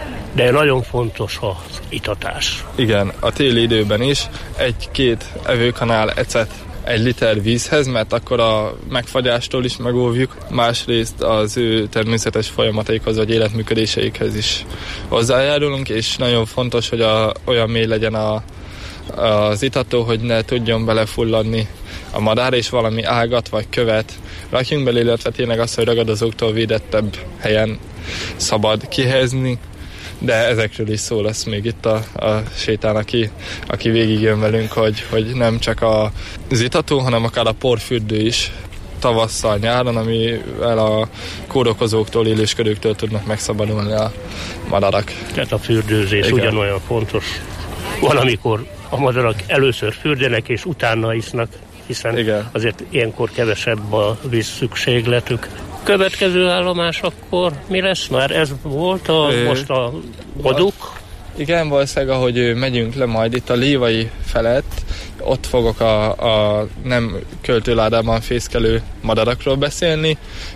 de nagyon fontos az itatás.
Igen, a téli időben is egy-két evőkanál ecet egy liter vízhez, mert akkor a megfagyástól is megóvjuk, másrészt az ő természetes folyamataikhoz vagy életműködéseikhez is hozzájárulunk, és nagyon fontos, hogy a, olyan mély legyen a, az itató, hogy ne tudjon belefulladni a madár, és valami ágat vagy követ rakjunk bele, illetve tényleg az, hogy ragadozóktól védettebb helyen szabad kihelyezni, de ezekről is szó lesz még itt a, a sétán, aki, aki végig jön velünk, hogy, hogy nem csak a, az itató, hanem akár a porfürdő is tavasszal, nyáron, amivel a kórokozóktól, élősködőktől tudnak megszabadulni a madarak.
Tehát a fürdőzés igen. ugyanolyan fontos. Valamikor a madarak először fürdenek, és utána isznak, hiszen igen. azért ilyenkor kevesebb a víz szükségletük. Következő állomás akkor mi lesz? Már ez volt a, Ö, most a Oduk?
Igen, valószínűleg, ahogy megyünk le majd itt a Lévai felett, ott fogok a, a nem költőládában fészkelő madarakról beszélni.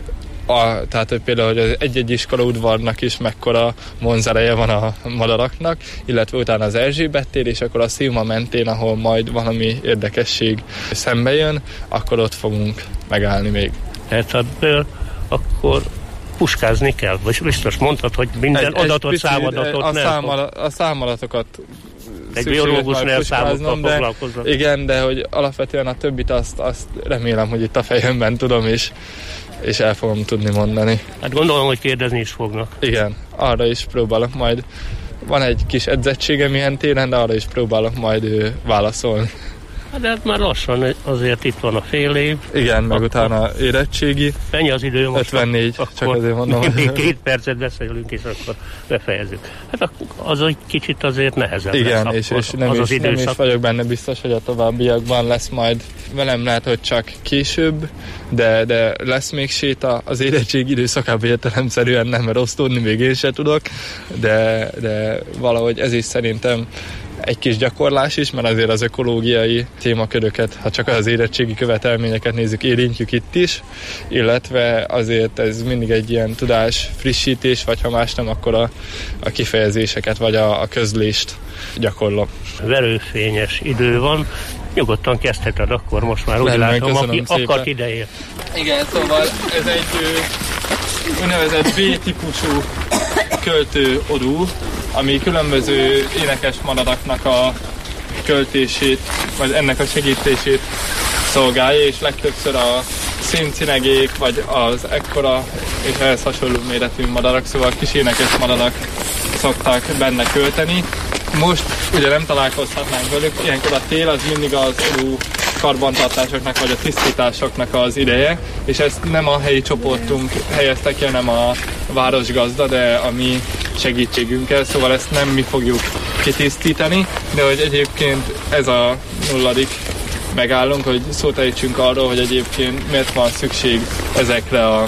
A, tehát hogy például, hogy az egy-egy iskolaudvarnak is mekkora vonzereje van a madaraknak, illetve utána az Erzsébet tér, és akkor a Szilma mentén, ahol majd valami érdekesség szembe jön, akkor ott fogunk megállni még.
Hát ebből akkor puskázni kell, vagy biztos mondtad, hogy minden egy, adatot, egy számadatot
a,
nem
számala, a számadatokat
egy biológus nem számokkal foglalkoznak.
Igen, de hogy alapvetően a többit azt, azt remélem, hogy itt a fejemben tudom, és, és el fogom tudni mondani.
Hát gondolom, hogy kérdezni is fognak.
Igen, arra is próbálok majd. Van egy kis edzettségem ilyen téren, de arra is próbálok majd ő, válaszolni.
De hát már lassan azért itt van a fél év.
Igen, meg akkor utána érettségi.
Mennyi az idő most?
ötvennégy,
akkor
csak azért mondom.
Még két percet beszélünk, és akkor befejezzük. Hát az egy kicsit azért nehezebb.
Igen, és, és nem,
az
is,
az
nem is vagyok benne biztos, hogy a továbbiakban lesz majd. Velem lehet, hogy csak később, de, de lesz még séta. Az érettség időszakában értelemszerűen nem, mert osztódni még én se tudok, de, de valahogy ez is szerintem egy kis gyakorlás is, mert azért az ökológiai témaköröket, ha csak az érettségi követelményeket nézzük, érintjük itt is, illetve azért ez mindig egy ilyen tudás frissítés, vagy ha más nem, akkor a, a kifejezéseket, vagy a, a közlést gyakorlom.
Verőfényes idő van, nyugodtan kezdheted akkor most már, úgy Lenni, látom, aki szépen. Akart ideért.
Igen, szóval ez egy úgynevezett B-típusú költőodú, ami különböző énekes madaraknak a költését, vagy ennek a segítését szolgálja, és legtöbbször a széncinegék, vagy az ekkora és ehhez hasonló méretű madarak, szóval kis énekes madarak szokták benne költeni. Most ugye nem találkozhatnánk velük, ilyenkor a tél az mindig az odú karbantartásoknak vagy a tisztításoknak az ideje, és ezt nem a helyi csoportunk helyezte ki, hanem a városgazda, de a mi segítségünkkel, szóval ezt nem mi fogjuk kitisztítani, de hogy egyébként ez a nulladik megállunk, hogy szót ejtsünk arról, hogy egyébként miért van szükség ezekre a,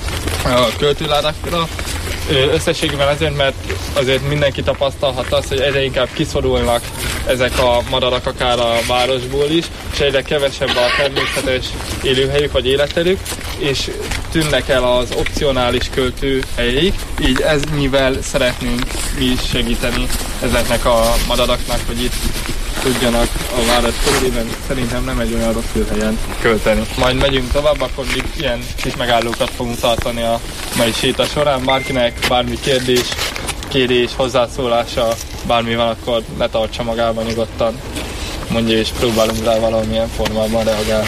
a költőládákra. Összességében azért, mert azért mindenki tapasztalhatta azt, hogy egyre inkább kiszorulnak ezek a madarak akár a városból is, és egyre kevesebb a természetes élőhelyük vagy életterük, és tűnnek el az opcionális költőhelyeik, így eznivel szeretnénk mi is segíteni ezeknek a madaraknak, hogy itt tudjanak a város körülében, szerintem nem egy olyan rossz helyen költeni. Majd megyünk tovább, akkor még ilyen kis megállókat fogunk tartani a mai séta során. Bárkinek bármi kérdés, kérés, hozzászólása, bármi van, akkor letartsa magában nyugodtan, mondja, és próbálunk rá valamilyen formában reagálni.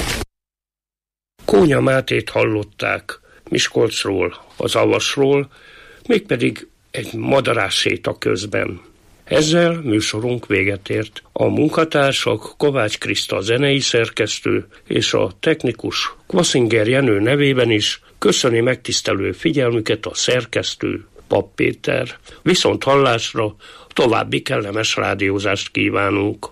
Kónya Mátét hallották Miskolcról, az Avasról, mégpedig egy madarász séta közben. Ezzel műsorunk véget ért. A munkatársak Kovács Kriszta zenei szerkesztő és a technikus Kvaszinger Jenő nevében is köszöni megtisztelő figyelmüket a szerkesztő Papp Péter. Viszont hallásra további kellemes rádiózást kívánunk.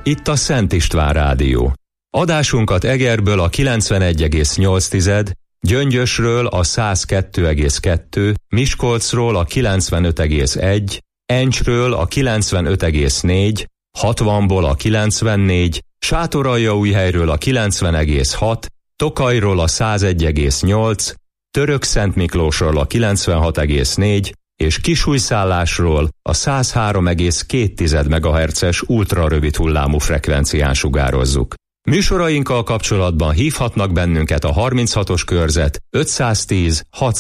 itt a Szent István Rádió. Adásunkat Egerből a kilencvenegy egész nyolc, Gyöngyösről a száz kettő egész kettő, Miskolcról a kilencvenöt egész egy, Encsről a kilencvenöt egész négy, hatvanból a kilencvennégy, Sátoraljaújhelyről a kilencven egész hat, Tokajról a száz egy egész nyolc, Törökszentmiklósról a kilencvenhat egész négy, és Kisújszállásról a száz három egész két megahertzes ultrarövid hullámú frekvencián sugározzuk. Műsorainkkal kapcsolatban hívhatnak bennünket a harminchatos körzet ötszáztíz hatszáznyolcvan